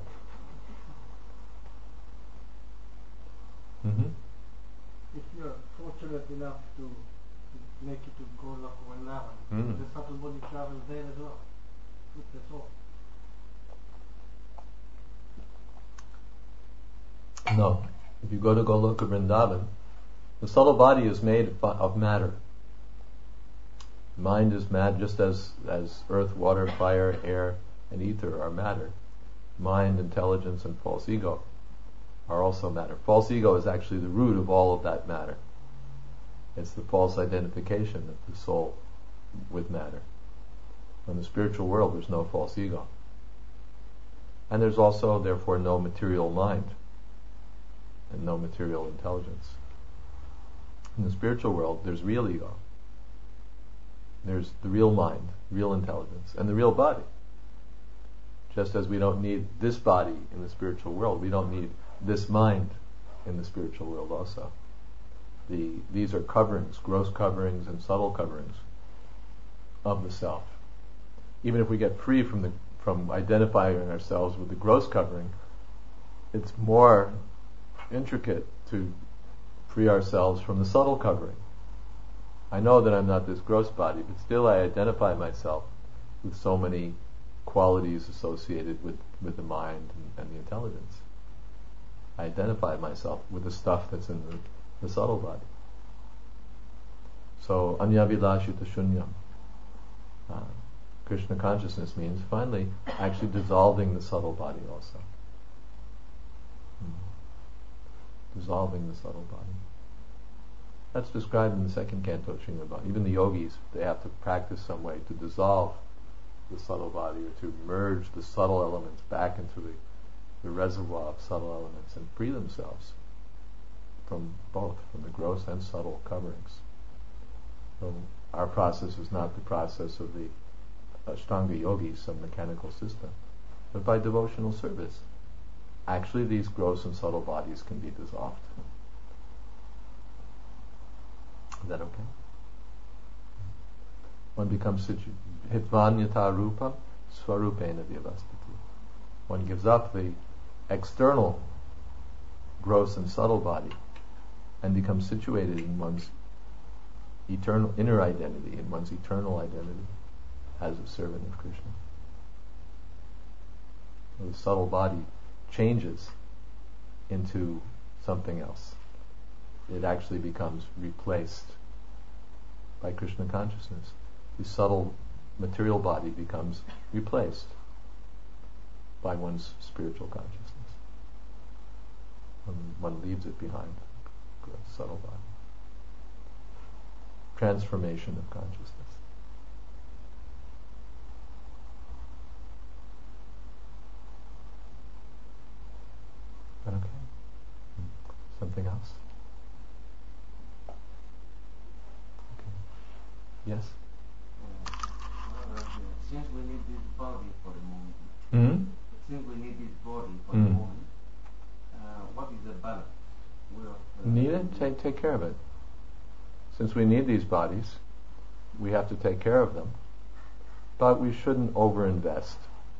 Mm-hmm. If you're fortunate enough to make it to Golok or Vrindavan, Mm. the subtle body travels there as well, with the soul. No. If you go to Goloka Vrindavan, the subtle body is made of matter. Mind is mad, just as, as earth, water, fire, air, and ether are matter. Mind, intelligence, and false ego are also matter. False ego is actually the root of all of that matter. It's the false identification of the soul with matter. In the spiritual world, there's no false ego. And there's also, therefore, no material mind and no material intelligence. In the spiritual world, there's real ego. There's the real mind, real intelligence, and the real body. Just as we don't need this body in the spiritual world, we don't need this mind in the spiritual world also. The, these are coverings, gross coverings and subtle coverings of the self. Even if we get free from the from identifying ourselves with the gross covering, it's more intricate to free ourselves from the subtle covering. I know that I'm not this gross body, but still I identify myself with so many qualities associated with, with the mind and, and the intelligence. I identify myself with the stuff that's in the, the subtle body. So anyavilashita shunyam. Uh, Krishna consciousness means finally actually dissolving the subtle body also. Hmm. Dissolving the subtle body. That's described in the second canto of Srimad Bhagavatam. Even the yogis, they have to practice some way to dissolve the subtle body or to merge the subtle elements back into the, the reservoir of subtle elements and free themselves from both, from the gross and subtle coverings. So our process is not the process of the Ashtanga yogis, some mechanical system, but by devotional service. Actually, these gross and subtle bodies can be dissolved. Is that okay? One becomes hitvanyata rupa swarupena vyavastati. One gives up the external gross and subtle body and becomes situated in one's eternal inner identity, in one's eternal identity as a servant of Krishna. The subtle body changes into something else. It actually becomes replaced by Krishna consciousness. The subtle material body becomes replaced by one's spiritual consciousness. When one leaves it behind, the subtle body. Transformation of consciousness. Okay. Something else? Okay. Yes? Uh, since we need this body for the moment, Hmm? since we need this body for Mm. the moment, uh, what is the balance? We are, uh, Need it? Take, take care of it. Since we need these bodies, we have to take care of them. But we shouldn't overinvest.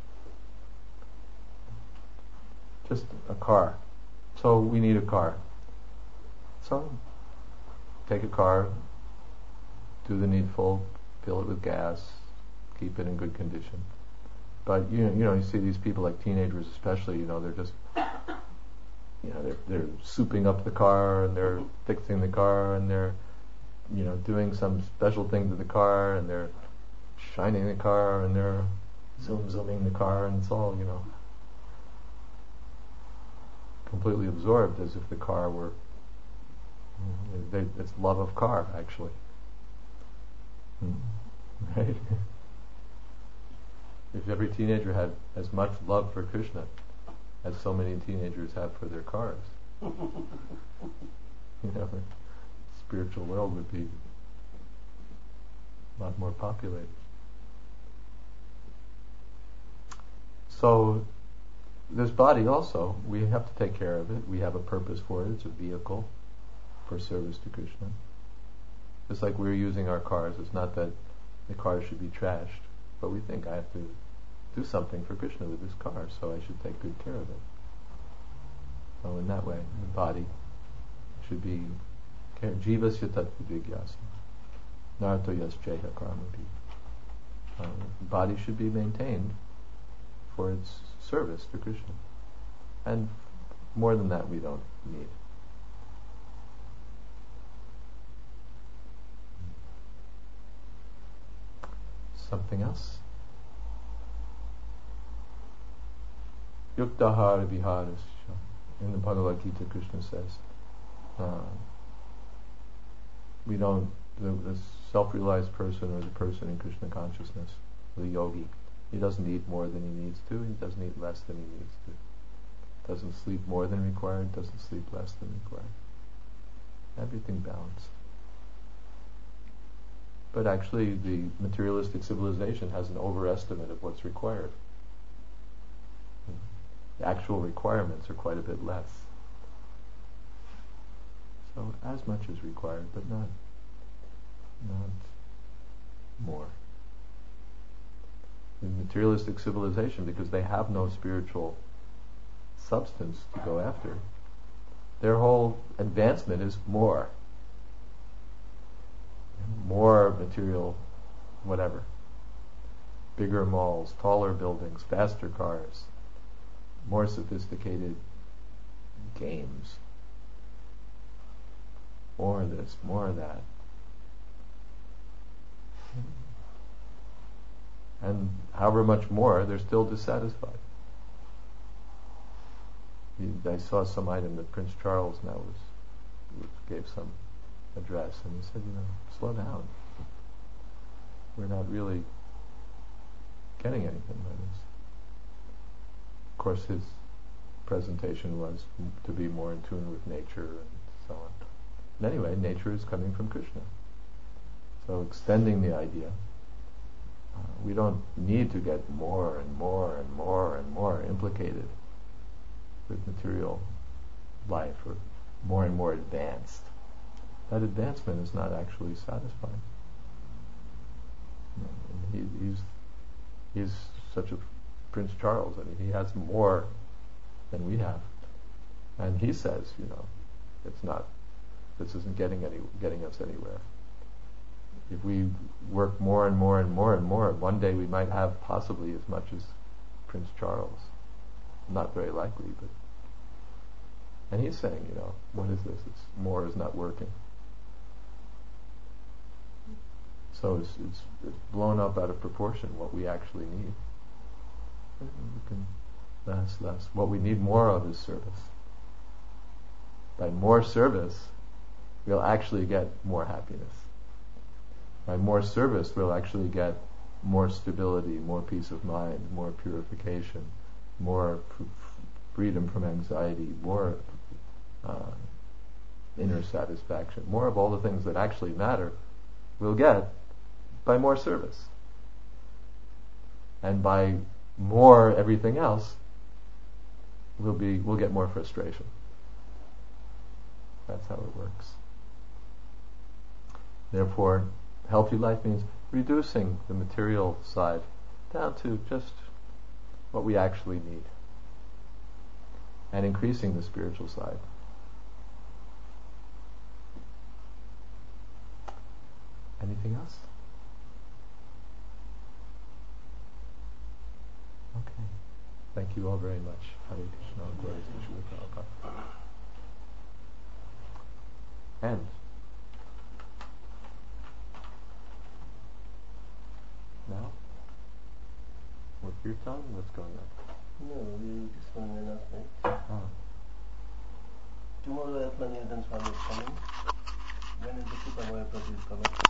Just a car. So we need a car. So take a car, do the needful, fill it with gas, keep it in good condition. But you know, you know, you see these people like teenagers, especially. You know, they're just, you know, they're they're souping up the car and they're fixing the car and they're, you know, doing some special thing to the car and they're shining the car and they're zoom zooming the car and it's all, you know, completely absorbed as if the car were, you know, they, it's love of car actually. Mm. Right? If every teenager had as much love for Krishna as so many teenagers have for their cars, you know, the spiritual world would be a lot more populated. So this body also, we have to take care of it. We have a purpose for it. It's a vehicle for service to Krishna. Just like we're using our cars. It's not that the car should be trashed, but we think I have to do something for Krishna with this car, so I should take good care of it. So in that way, the body should be care. Jivasya tat vigyasa. Narto yas jeha karmapi. Uh, the body should be maintained for its service to Krishna. And more than that we don't need. Something else? Yuktahara viharasya. In the Bhagavad Gita, Krishna says, uh, we don't, the, the self-realized person or the person in Krishna consciousness, the yogi, he doesn't eat more than he needs to, he doesn't eat less than he needs to. Doesn't sleep more than required, doesn't sleep less than required. Everything balanced. But actually the materialistic civilization has an overestimate of what's required. The actual requirements are quite a bit less. So as much as required, but not, not more. The materialistic civilization, because they have no spiritual substance to go after, their whole advancement is more. More material, whatever. Bigger malls, taller buildings, faster cars, more sophisticated games. More of this, more of that. And however much more, they're still dissatisfied. I saw some item that Prince Charles now was, was gave some address, and he said, you know, slow down. We're not really getting anything by this. Of course, his presentation was to be more in tune with nature and so on. And anyway, nature is coming from Krishna. So extending the idea, uh, we don't need to get more and more and more and more implicated with material life or more and more advanced. That advancement is not actually satisfying. He, he's he's such a Prince Charles. I mean, he has more than we have, and he says, you know, it's not. This isn't getting any getting us anywhere. If we work more and more and more and more, one day we might have possibly as much as Prince Charles. Not very likely, but. And he's saying, you know, what is this? It's more is not working. So it's, it's, it's blown up out of proportion what we actually need. We can less, less. What we need more of is service. By more service, we'll actually get more happiness. By more service, we'll actually get more stability, more peace of mind, more purification, more f- freedom from anxiety, more uh, inner satisfaction, more of all the things that actually matter we'll get by more service. And by more everything else, we'll be we'll get more frustration. That's how it works. Therefore, healthy life means reducing the material side down to just what we actually need, and increasing the spiritual side. Anything else? Okay. Thank you all very much. Hare Krishna. Glory to Srila Prabhupada. And now, with your tongue, what's going on? No, we just one announcement. Oh. Tomorrow Atma Niranjan Swami is coming. When is the Sukamaya Prabhu is coming?